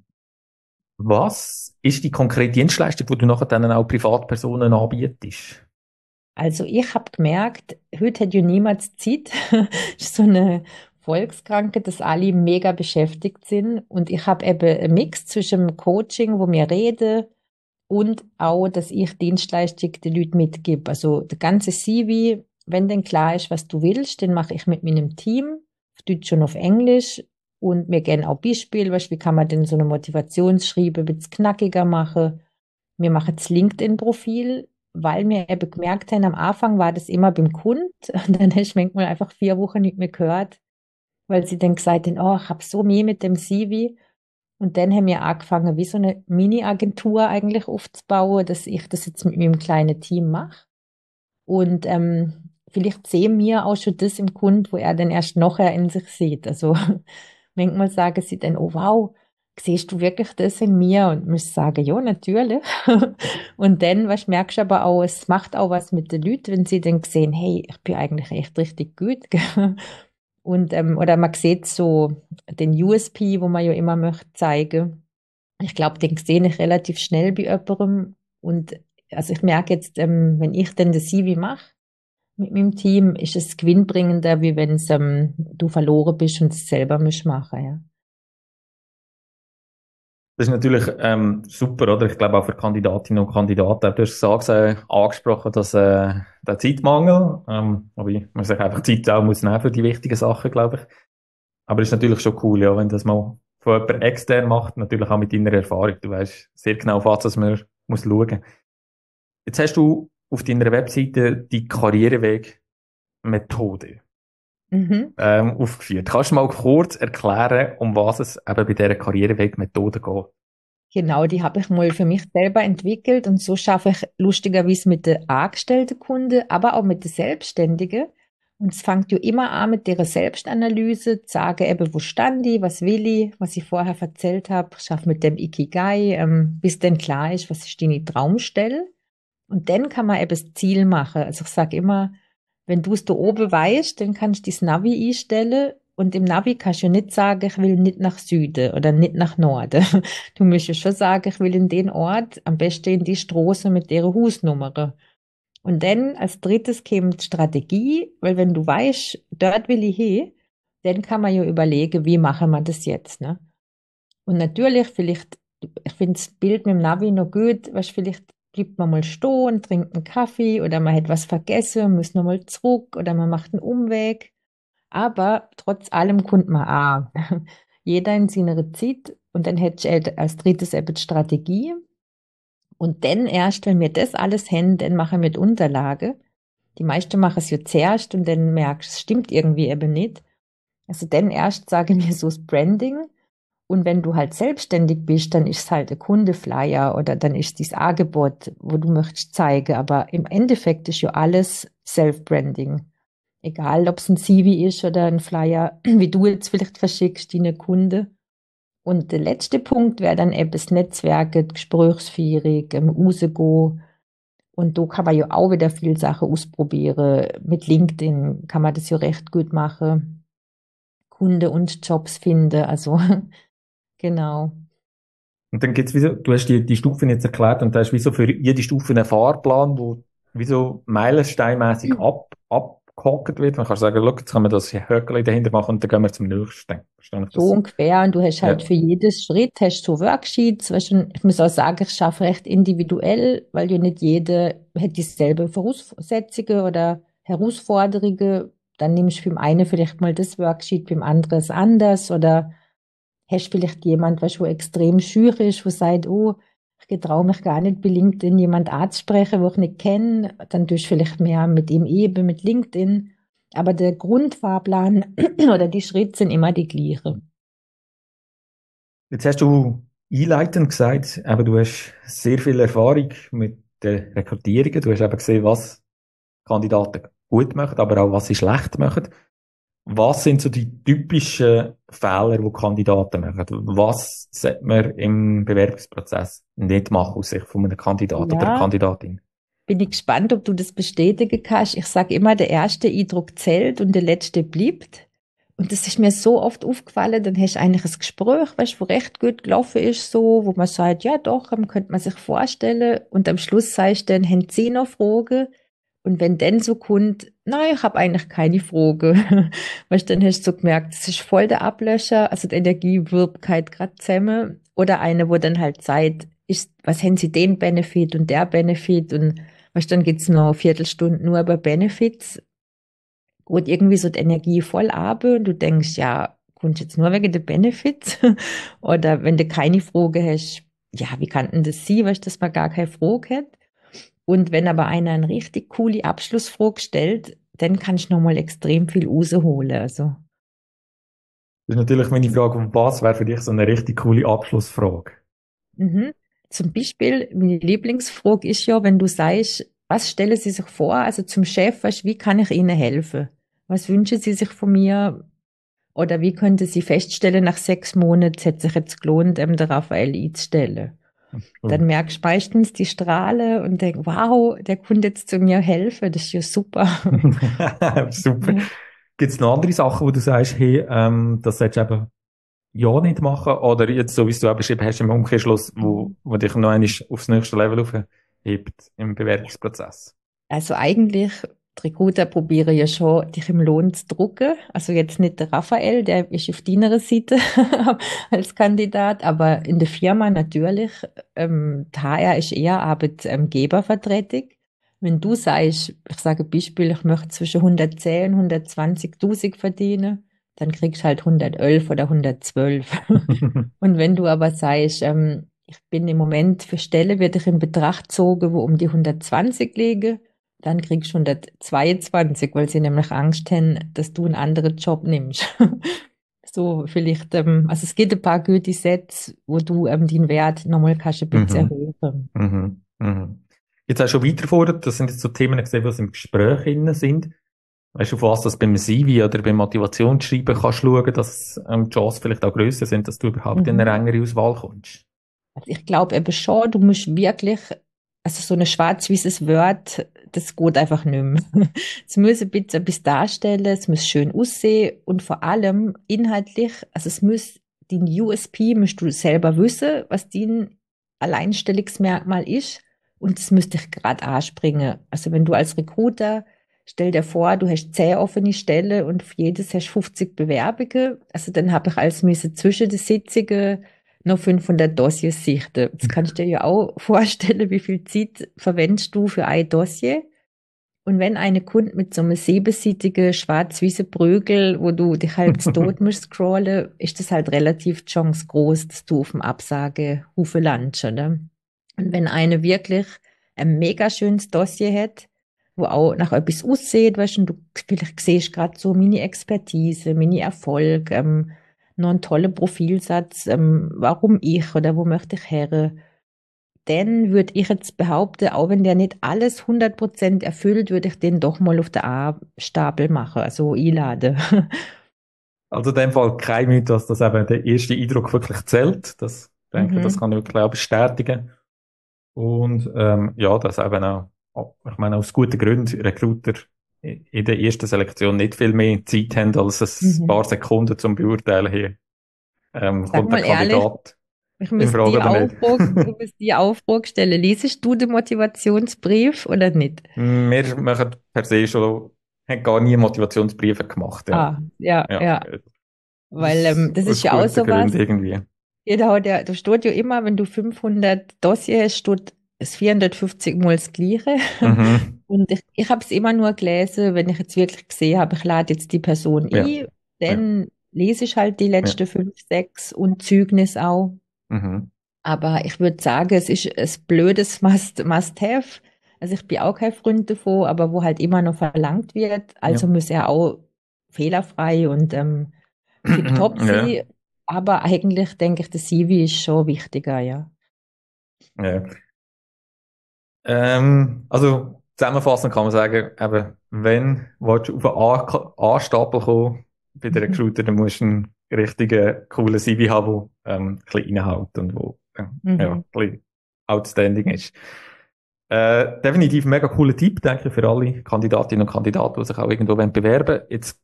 Was ist die konkrete Dienstleistung, die du nachher dann auch Privatpersonen anbietest?
Also ich habe gemerkt, heute hat ja niemand Zeit. ist so eine Volkskrankheit, dass alle mega beschäftigt sind. Und ich habe eben einen Mix zwischen dem Coaching, wo mir rede, und auch, dass ich Dienstleistung den Leuten mitgebe. Also der ganze C V, wenn denn klar ist, was du willst, den mache ich mit meinem Team, auf Deutsch und auf Englisch. Und wir gehen auch Beispiele, weißt, wie kann man denn so eine Motivationsschreibe ein bisschen knackiger machen. Wir machen das LinkedIn-Profil, weil wir eben gemerkt haben, am Anfang war das immer beim Kunden und dann hast du manchmal einfach vier Wochen nicht mehr gehört, weil sie dann gesagt haben, oh, ich habe so Mühe mit dem C V. Und dann haben wir angefangen, wie so eine Mini-Agentur eigentlich aufzubauen, dass ich das jetzt mit meinem kleinen Team mache. Und ähm, vielleicht sehen wir auch schon das im Kunden, wo er dann erst nachher in sich sieht. Also manchmal sagen sie dann, oh wow, siehst du wirklich das in mir? Und muss sagen, ja, natürlich. Und dann, was merkst du aber auch, es macht auch was mit den Leuten, wenn sie dann sehen, hey, ich bin eigentlich echt richtig gut. Und, ähm, oder man sieht so den U S P, wo man ja immer möchte zeigen. Ich glaube, den sehe ich relativ schnell bei jemandem. Und also ich merke jetzt, ähm, wenn ich dann das C V mache mit meinem Team, ist es gewinnbringender, wie wenn es, ähm, du verloren bist und es selber musst machen, ja.
Das ist natürlich ähm, super, oder? Ich glaube auch für Kandidatinnen und Kandidaten. Du hast gesagt, äh, angesprochen, dass äh, der Zeitmangel, ähm, aber ich muss sich einfach Zeit auch muss nehmen für die wichtigen Sachen, glaube ich. Aber es ist natürlich schon cool, ja, wenn das mal von jemand extern macht, natürlich auch mit deiner Erfahrung. Du weißt sehr genau, auf was man muss schauen. Jetzt hast du auf deiner Webseite die Karriereweg-Methode
Mhm.
ähm, aufgeführt. Kannst du mal kurz erklären, um was es eben bei dieser Karriereweg-Methode geht?
Genau, die habe ich mal für mich selber entwickelt und so schaffe ich lustigerweise mit den angestellten Kunden, aber auch mit den Selbstständigen. Und es fängt ja immer an mit ihrer Selbstanalyse, zu sagen eben, wo stand ich, was will ich, was ich vorher erzählt habe, ich schaffe mit dem Ikigai, ähm, bis dann klar ist, was ist deine Traumstelle. Und dann kann man eben das Ziel machen. Also ich sage immer, wenn du es da oben weißt, dann kannst du das Navi einstellen und im Navi kannst du ja nicht sagen, ich will nicht nach Süden oder nicht nach Norden. Du musst ja schon sagen, ich will in den Ort, am besten in die Straße mit ihrer Hausnummer. Und dann als drittes kommt Strategie, weil wenn du weißt, dort will ich hin, dann kann man ja überlegen, wie machen wir das jetzt, ne? Und natürlich, vielleicht, ich finde das Bild mit dem Navi noch gut, was vielleicht bleibt man mal stehen, trinkt einen Kaffee oder man hat was vergessen, muss nochmal zurück oder man macht einen Umweg. Aber trotz allem kommt man an. Jeder in seiner Zeit und dann hätte ich halt als drittes eben die Strategie. Und dann erst, wenn wir das alles haben, dann machen wir die Unterlage. Die meisten machen es ja zuerst und dann merkst du, es stimmt irgendwie eben nicht. Also dann erst sage ich mir so das Branding. Und wenn du halt selbstständig bist, dann ist es halt ein Kundeflyer oder dann ist es dein Angebot, wo du möchtest zeigen. Aber im Endeffekt ist ja alles Self-Branding. Egal, ob es ein C V ist oder ein Flyer, wie du jetzt vielleicht verschickst, deine Kunde. Und der letzte Punkt wäre dann eben das Netzwerken, die Gesprächsführung, ähm, rausgehen. Und da kann man ja auch wieder viele Sachen ausprobieren. Mit LinkedIn kann man das ja recht gut machen. Kunde und Jobs finden, also genau.
Und dann gibt's wie so, du hast die, die Stufen jetzt erklärt und da ist wie so für jede Stufe einen Fahrplan, wo wie so meilensteinmäßig ab, abgehakt wird. Man kann sagen, schau, jetzt kann man das Höckchen dahinter machen und dann gehen wir zum nächsten. Verstehe ich
So
das?
ungefähr. Und du hast halt
Ja.
für jedes Schritt hast so Worksheets. Weißt du, ich muss auch sagen, ich schaffe recht individuell, weil ja nicht jeder hat dieselbe Voraussetzungen oder Herausforderungen. Dann nimmst du beim einen vielleicht mal das Worksheet, beim anderen das anders oder hast vielleicht jemand, was wo extrem schüch ist, wo sagt, oh, ich traue mich gar nicht bei LinkedIn jemand anzusprechen, wo ich nicht kenne, dann tust du vielleicht mehr mit ihm eben, mit LinkedIn. Aber der Grundfahrplan oder die Schritte sind immer die gleichen.
Jetzt hast du einleitend gesagt, aber du hast sehr viel Erfahrung mit den Rekrutierungen. Du hast eben gesehen, was Kandidaten gut machen, aber auch was sie schlecht machen. Was sind so die typischen Fehler, die Kandidaten machen? Was sollte man im Bewerbungsprozess nicht machen aus Sicht von einem Kandidat oder einer
Ja,
Kandidatin?
bin ich gespannt, ob du das bestätigen kannst. Ich sage immer, der erste Eindruck zählt und der letzte bleibt. Und das ist mir so oft aufgefallen, dann hast du eigentlich ein Gespräch, weißt, wo recht gut gelaufen ist, so, wo man sagt, ja doch, ähm, könnte man sich vorstellen. Und am Schluss sagst du dann, haben Sie noch Fragen? Und wenn dann so kommt, nein, ich habe eigentlich keine Frage, weißt, dann hast du so gemerkt, das ist voll der Ablöscher, also die Energie wirbt halt gerade zusammen. Oder eine, wo dann halt sagt, ist, was haben Sie den Benefit und der Benefit und weißt, dann geht's noch eine Viertelstunde nur über Benefits und irgendwie so die Energie voll ab und du denkst, ja, kommst jetzt nur wegen der Benefits? Oder wenn du keine Frage hast, ja, wie kann denn das sein, weißt, dass man gar keine Frage hat? Und wenn aber einer eine richtig coole Abschlussfrage stellt, dann kannst du nochmal extrem viel rausholen. Also,
Das ist natürlich meine Frage, was wäre für dich so eine richtig coole Abschlussfrage?
mhm. Zum Beispiel, meine Lieblingsfrage ist ja, wenn du sagst, was stellen Sie sich vor, also zum Chef, weißt, wie kann ich Ihnen helfen? Was wünschen Sie sich von mir? Oder wie könnte sie feststellen, nach sechs Monaten es hat sich jetzt gelohnt, ähm, den Raphael einzustellen? Dann
Hm.
merkst du meistens die Strahle und denkst, wow, der kommt jetzt zu mir helfen, das ist ja super.
Super.
Ja.
Gibt es noch andere Sachen, wo du sagst, hey, ähm, das solltest du eben ja nicht machen? Oder jetzt, so wie du auch beschrieben hast, im Umkehrschluss, wo, wo dich noch einmal aufs nächste Level aufhebt im Bewerbungsprozess?
Also eigentlich, die Recruiter probieren ja schon, dich im Lohn zu drucken. Also jetzt nicht der Raphael, der ist auf deiner Seite als Kandidat, aber in der Firma natürlich. Ähm, die H R ist eher Arbeitgebervertretung. Wenn du sagst, ich sage Beispiel, ich möchte zwischen hundertzehn und hundertzwanzigtausend verdienen, dann kriegst du halt hundertelf oder hundertzwölf. Und wenn du aber sagst, ähm, ich bin im Moment für Stelle, werde ich in Betracht gezogen, wo um die hundertzwanzig liege, dann kriegst du hundertzweiundzwanzig, weil sie nämlich Angst haben, dass du einen anderen Job nimmst. So vielleicht, ähm, also es gibt ein paar gute Sätze, wo du ähm, den Wert nochmal kannst ein bisschen
Mhm.
erhöhen.
Mhm. Mhm. Jetzt hast du schon weitergefordert, das sind jetzt so Themen gesehen, die im Gespräch innen sind. Weißt du, auf was das beim C V oder beim Motivationsschreiben kannst schauen, dass ähm, die Chancen vielleicht auch grösser sind, dass du überhaupt in eine
Mhm.
engere Auswahl kommst?
Also ich glaube eben schon, du musst wirklich, also so ein schwarz-weißes Wort, das geht einfach nicht mehr. Es muss ein bisschen etwas darstellen, es muss schön aussehen und vor allem inhaltlich, also es muss, den U S P musst du selber wissen, was dein Alleinstellungsmerkmal ist und es müsste dich gerade anspringen. Also wenn du als Recruiter, stell dir vor, du hast zehn offene Stellen und auf jedes hast fünfzig Bewerbungen, also dann habe ich alles müssen zwischen den Sitzungen noch fünfhundert Dossiers sichten. Jetzt kannst du dir ja auch vorstellen, wie viel Zeit verwendest du für ein Dossier. Und wenn eine Kunde mit so einem siebenseitigen schwarz-weißen Prügel, wo du dich halt zu tot musst scrollen, ist das halt relativ die Chance groß, dass du auf dem Absagehufe landest, oder? Und wenn eine wirklich ein mega schönes Dossier hat, wo auch nach etwas aussieht, weißt du, und du vielleicht siehst gerade so meine Expertise, meine Erfolge, ähm, noch einen tollen Profilsatz, ähm, warum ich oder wo möchte ich her. Dann würde ich jetzt behaupten, auch wenn der nicht alles hundert Prozent erfüllt, würde ich den doch mal auf den A-Stapel machen, also einladen.
Also in dem Fall kein Mythos, dass eben der erste Eindruck wirklich zählt. Das, ich denke, das
Mhm.
kann ich wirklich auch bestätigen. Und ähm, ja, dass eben auch, ich meine, aus guten Gründen Recruiter in der ersten Selektion nicht viel mehr Zeit haben als ein
Mhm.
paar Sekunden zum Beurteilen hier. Ähm,
Sag
kommt der
mal ehrlich,
Kandidat
ich
in
muss
Frage
die
oder nicht?
Aufruf, ich muss die Aufruf stellen. Liesest du den Motivationsbrief oder nicht?
Wir machen per se schon, haben gar nie Motivationsbriefe gemacht, ja.
Ah, ja,
Ja,
ja. Weil ähm, das ist
aus
ja auch
guten
sowas.
Gründen irgendwie.
Jeder hat ja, da steht ja immer, wenn du fünfhundert Dossiers hast, steht es vierhundertfünfzig Mal das Gleiche.
Mhm.
Und ich, ich habe es immer nur gelesen, wenn ich jetzt wirklich gesehen habe, ich lade jetzt die Person
Ja,
ein,
ja,
dann lese ich halt die
ja.
letzten fünf, sechs und Zeugnis auch.
Mhm.
Aber ich würde sagen, es ist ein blödes Must, Must-have. Also ich bin auch kein Freund davon, aber wo halt immer noch verlangt wird.
Ja.
Also muss er auch fehlerfrei und ähm, tipptopp
Ja,
sein. Aber eigentlich denke ich, der C V ist schon wichtiger, ja.
ja. Ähm, also zusammenfassend kann man sagen, eben, wenn willst du auf einen A- A-Stapel kommen bei den
Mhm.
Recruiter, dann musst du einen richtigen, coolen C V haben, der ähm, ein bisschen reinhaut und wo äh, ja,
Mhm.
ein bisschen outstanding ist. Äh, definitiv ein mega cooler Tipp, denke ich, für alle Kandidatinnen und Kandidaten, die sich auch irgendwo bewerben wollen. Jetzt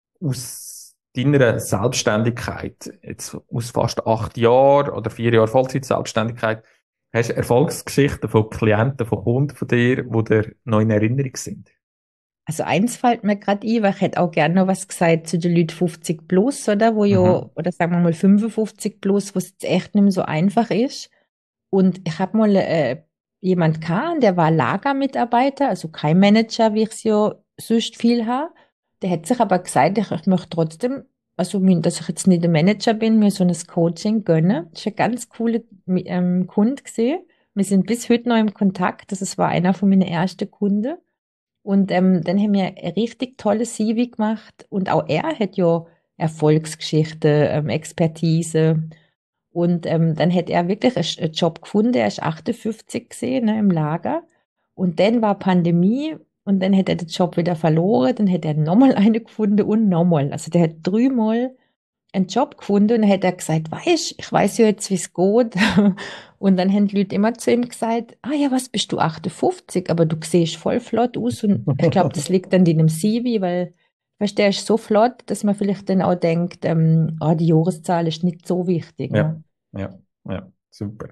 aus deiner Selbstständigkeit, jetzt aus fast acht Jahren oder vier Jahren Vollzeit-Selbstständigkeit, hast du Erfolgsgeschichten von Klienten, von Kunden von dir, die dir noch in Erinnerung sind?
Also eins fällt mir gerade ein, weil ich hätte auch gerne noch was gesagt zu den Leuten fünfzig plus, oder? Wo ja,
Mhm.
oder sagen wir mal fünfundfünfzig plus, wo es jetzt echt nicht mehr so einfach ist. Und ich habe mal äh, jemand gehabt, der war Lagermitarbeiter, also kein Manager, wie ich es ja sonst viel habe. Der hat sich aber gesagt, ich, ich möchte trotzdem, also mir- dass ich jetzt nicht der Manager bin, mir so ein Coaching gönnen. Das ist ein ganz cooler ähm, Kunde gesehen. Wir sind bis heute noch im Kontakt. Das ist- war einer von meinen ersten Kunden. Und ähm, dann haben wir ein richtig tolles C V gemacht. Und auch er hat ja Erfolgsgeschichte, ähm, Expertise. Und ähm, dann hat er wirklich einen einen Job gefunden. Er ist achtundfünfzig gesehen, ne, im Lager. Und dann war Pandemie und dann hat er den Job wieder verloren. Dann hat er nochmal eine gefunden und nochmal. Also der hat dreimal einen Job gefunden und dann hat er gesagt, weißt, ich weiß ja jetzt, wie es geht. Und dann haben die Leute immer zu ihm gesagt, ah ja, was bist du achtundfünfzig, aber du siehst voll flott aus. Und ich glaube, das liegt an deinem C V, weil, weißt, der ist so flott, dass man vielleicht dann auch denkt, ähm, ah, die Jahreszahl ist nicht so wichtig.
Ja,
Ne?
ja, ja, super.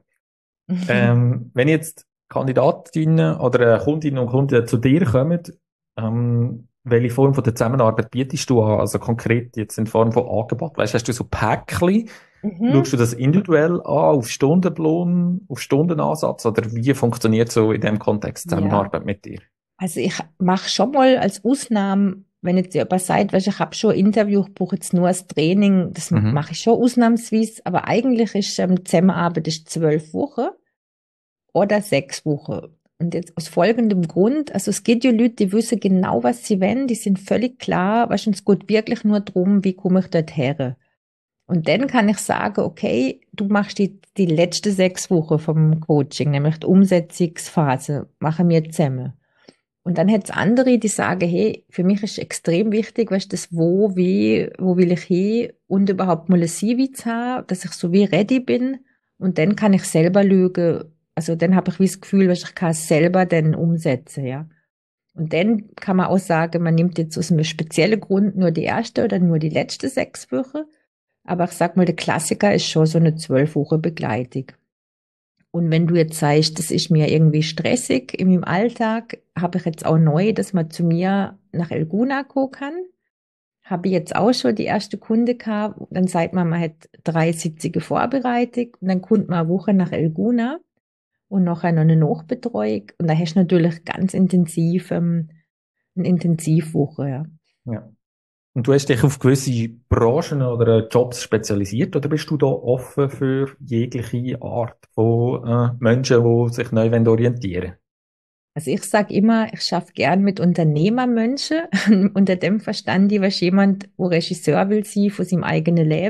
Ähm, wenn jetzt Kandidatinnen oder äh, Kundinnen und Kunden zu dir kommen, ähm, welche Form von der Zusammenarbeit bietest du an? Also konkret jetzt in Form von Angebot. Weißt, hast du so Päckchen? Schaust
Mhm.
du das individuell an, auf Stundenlohn, auf Stundenansatz? Oder wie funktioniert so in dem Kontext
Ja,
Zusammenarbeit mit dir?
also ich mache schon mal als Ausnahme, wenn jetzt jemand sagt, weißt, ich habe schon ein Interview, ich brauche jetzt nur das Training, das
Mhm.
mache ich schon ausnahmsweise, aber eigentlich ist ähm, die Zusammenarbeit ist zwölf Wochen oder sechs Wochen. Und jetzt aus folgendem Grund, also es geht ja Leute, die wissen genau, was sie wollen, die sind völlig klar, weißt, und es geht wirklich nur darum, wie komme ich dort her. Und dann kann ich sagen, okay, du machst die, die letzte sechs Wochen vom Coaching, nämlich die Umsetzungsphase, machen wir zusammen. Und dann hat es andere, die sagen, hey, für mich ist extrem wichtig, weißt du, das wo, wie, wo will ich hin und überhaupt mal ein C V zu haben, dass ich so wie ready bin und dann kann ich selber lügen. Also dann habe ich wie das Gefühl, weißt, ich kann es selber dann umsetzen, ja. Und dann kann man auch sagen, man nimmt jetzt aus einem speziellen Grund nur die erste oder nur die letzte sechs Wochen. Aber ich sag mal, der Klassiker ist schon so eine zwölf Wochen Begleitung. Und wenn du jetzt sagst, das ist mir irgendwie stressig in meinem Alltag, habe ich jetzt auch neu, dass man zu mir nach Elguna kommen kann. Habe ich jetzt auch schon die erste Kunde gehabt. Dann sagt man, man hat drei Sitzige vorbereitet und dann kommt man eine Woche nach Elguna und nachher noch eine Nachbetreuung. Und da hast du natürlich ganz intensiv, ähm, eine Intensivwoche, ja.
Ja. Und du hast dich auf gewisse Branchen oder äh, Jobs spezialisiert oder bist du da offen für jegliche Art von äh, Menschen, die sich neu orientieren wollen?
Also ich sage immer, ich schaffe gern mit Unternehmermenschen. Unter dem verstand ich, was jemand, wo Regisseur will sein von seinem eigenen Leben.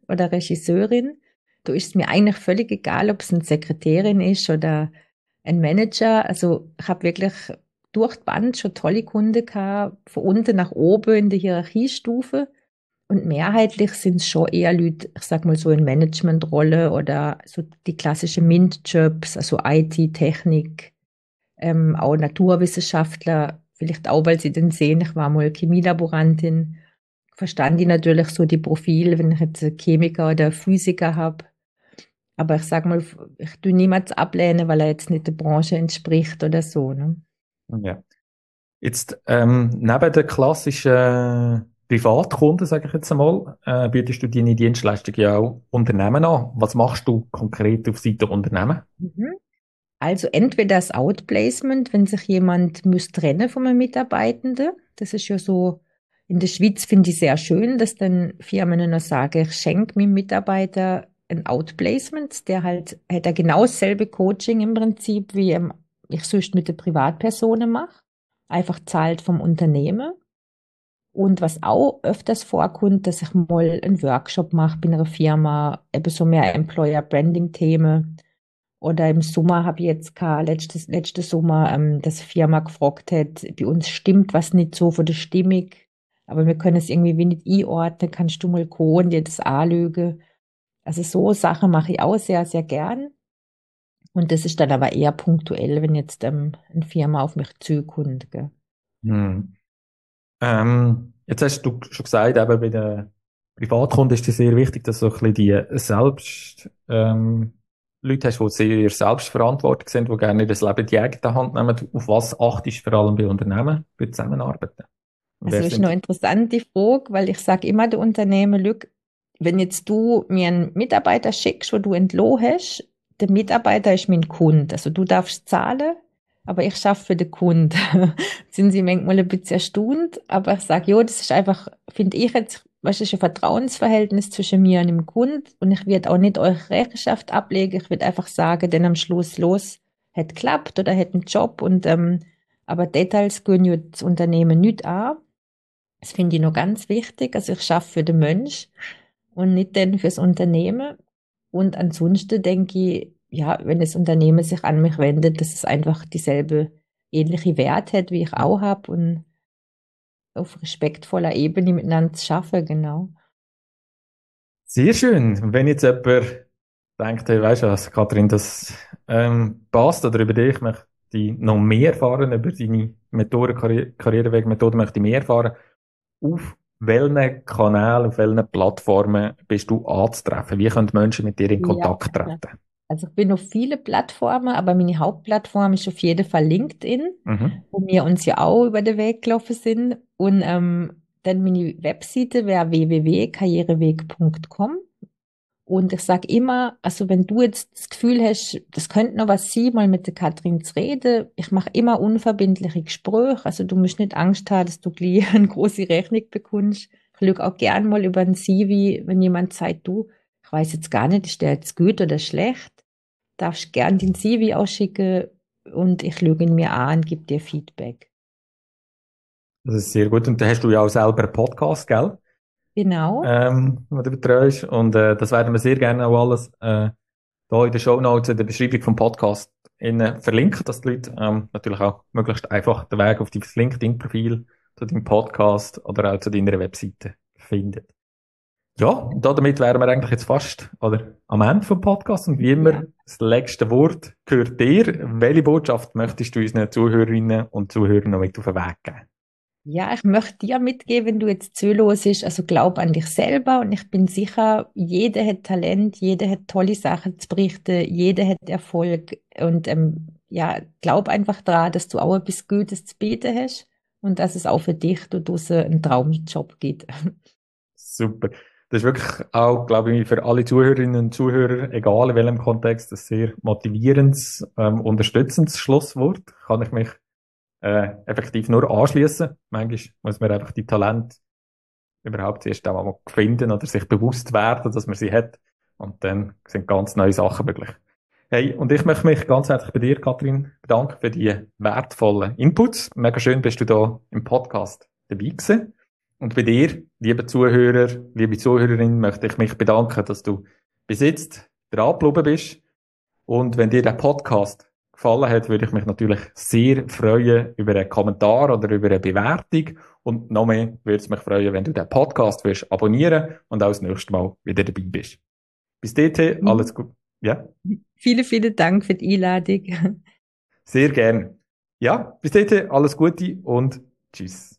oder Regisseurin. Da ist es mir eigentlich völlig egal, ob es eine Sekretärin ist oder ein Manager. Also ich habe wirklich durch die Band schon tolle Kunden gehabt, von unten nach oben in der Hierarchiestufe. Und mehrheitlich sind es schon eher Leute, ich sag mal so in Managementrolle oder so die klassischen MINT-Jobs, also I T, Technik, ähm, auch Naturwissenschaftler, vielleicht auch, weil sie dann sehen, ich war mal Chemielaborantin, verstand ich natürlich so die Profile, wenn ich jetzt einen Chemiker oder einen Physiker habe. Aber ich sag mal, ich tue niemals ablehnen, weil er jetzt nicht der Branche entspricht oder so, ne?
Ja. Jetzt, ähm, neben den klassischen Privatkunden, sage ich jetzt einmal, äh, bietest du deine Dienstleistung ja auch Unternehmen an. Was machst du konkret auf Seite Unternehmen?
Mhm. Also entweder das Outplacement, wenn sich jemand muss trennen von einem Mitarbeitenden. Das ist ja so, in der Schweiz finde ich sehr schön, dass dann Firmen noch sagen, ich schenke meinem Mitarbeiter ein Outplacement, der halt, hat er genau dasselbe Coaching im Prinzip, wie ähm, ich sonst mit der Privatpersonen mache. Einfach zahlt vom Unternehmen. Und was auch öfters vorkommt, dass ich mal einen Workshop mache bei einer Firma, eben so mehr Employer Branding Themen. Oder im Sommer habe ich jetzt gehabt, letztes, letzte Sommer, ähm, dass eine Firma gefragt hat, bei uns stimmt was nicht so von der Stimmung, aber wir können es irgendwie wie nicht einordnen, kannst du mal kommen und dir das anlügen. Also so Sachen mache ich auch sehr, sehr gern. Und das ist dann aber eher punktuell, wenn jetzt ähm, eine Firma auf mich zukommt. Gell?
Hm. Ähm, jetzt hast du schon gesagt, eben bei den Privatkunden ist es sehr wichtig, dass du so ein bisschen die selbst, ähm, Leute hast, die sehr selbstverantwortlich sind, die gerne das Leben in die eigene Hand nehmen. Auf was achtest du vor allem bei Unternehmen, bei Zusammenarbeiten? Und wer
Also ist
sind
noch
die?
interessant die Frage, weil ich sage immer den Unternehmen, Lück, wenn jetzt du mir einen Mitarbeiter schickst, wo du entlohnt hast, der Mitarbeiter ist mein Kunde. Also du darfst zahlen, aber ich schaffe für den Kunden. Sind sie manchmal ein bisschen erstaunt, aber ich sage, ja, das ist einfach, finde ich jetzt, was ist ein Vertrauensverhältnis zwischen mir und dem Kunden und ich werde auch nicht eure Rechenschaft ablegen, ich werde einfach sagen, denn am Schluss los, hat klappt oder hat einen Job und ähm, aber Details gehen ja das Unternehmen nicht an. Das finde ich noch ganz wichtig. Also ich schaffe für den Mensch und nicht dann fürs Unternehmen. Und ansonsten denke ich, ja, wenn das Unternehmen sich an mich wendet, dass es einfach dieselbe ähnliche Wert hat, wie ich auch habe und auf respektvoller Ebene miteinander zu schaffen, genau.
Sehr schön. Wenn jetzt jemand denkt, hey, weißt du was, Kathrin, das ähm, passt oder über dich, möchte ich noch mehr erfahren, über deine Methoden, Karri Karriereweg, Methoden möchte ich mehr erfahren. Auf welchen Kanälen, auf welchen Plattformen bist du anzutreffen? Wie können Menschen mit dir in
Ja.
Kontakt treten?
Also ich bin auf viele Plattformen, aber meine Hauptplattform ist auf jeden Fall LinkedIn,
Mhm.
wo wir uns ja auch über den Weg gelaufen sind. Und ähm, dann meine Webseite wäre w w w punkt karriereweg punkt com. Und ich sage immer, also wenn du jetzt das Gefühl hast, das könnte noch was sein, mal mit der Katrin zu reden, ich mache immer unverbindliche Gespräche. Also du musst nicht Angst haben, dass du gleich eine große Rechnung bekommst. Ich schaue auch gern mal über ein C V, wenn jemand sagt, du, ich weiß jetzt gar nicht, ist der jetzt gut oder schlecht, darfst gern den C V ausschicken und ich schaue ihn mir an und gebe dir Feedback.
Das ist sehr gut. Und da hast du ja auch selber einen Podcast, gell?
Genau.
Ähm, den du betreust. Und äh, das werden wir sehr gerne auch alles äh, da in den Shownotes, in der Beschreibung vom Podcast innen verlinken, dass die Leute ähm, natürlich auch möglichst einfach den Weg auf dein LinkedIn-Profil, zu deinem Podcast oder auch zu deiner Webseite finden. Ja, und damit wären wir eigentlich jetzt fast oder am Ende vom Podcast. Und wie immer,
Ja.
das letzte Wort gehört dir. Welche Botschaft möchtest du unseren Zuhörerinnen und Zuhörern noch mit auf den Weg geben?
Ja, ich möchte dir mitgeben, wenn du jetzt zuhörst, also glaub an dich selber und ich bin sicher, jeder hat Talent, jeder hat tolle Sachen zu berichten, jeder hat Erfolg und ähm, ja, glaub einfach dran, dass du auch etwas Gutes zu bieten hast und dass es auch für dich da draussen einen Traumjob gibt.
Super. Das ist wirklich auch, glaube ich, für alle Zuhörerinnen und Zuhörer, egal in welchem Kontext, ein sehr motivierendes, ähm, unterstützendes Schlusswort. Kann ich mich äh, effektiv nur anschließen. Manchmal muss man einfach die Talente überhaupt zuerst einmal finden oder sich bewusst werden, dass man sie hat. Und dann sind ganz neue Sachen möglich. Hey, und ich möchte mich ganz herzlich bei dir, Kathrin, bedanken für die wertvollen Inputs. Mega schön, bist du da im Podcast dabei gewesen. Und bei dir, liebe Zuhörer, liebe Zuhörerin, möchte ich mich bedanken, dass du bis jetzt dran geblieben bist. Und wenn dir der Podcast gefallen hat, würde ich mich natürlich sehr freuen über einen Kommentar oder über eine Bewertung. Und noch mehr würde es mich freuen, wenn du den Podcast wirst abonnieren und auch das nächste Mal wieder dabei bist. Bis dahin, alles gut. Ja,
Vielen, vielen Dank für die Einladung.
sehr gern. Ja, bis dahin, alles Gute und tschüss.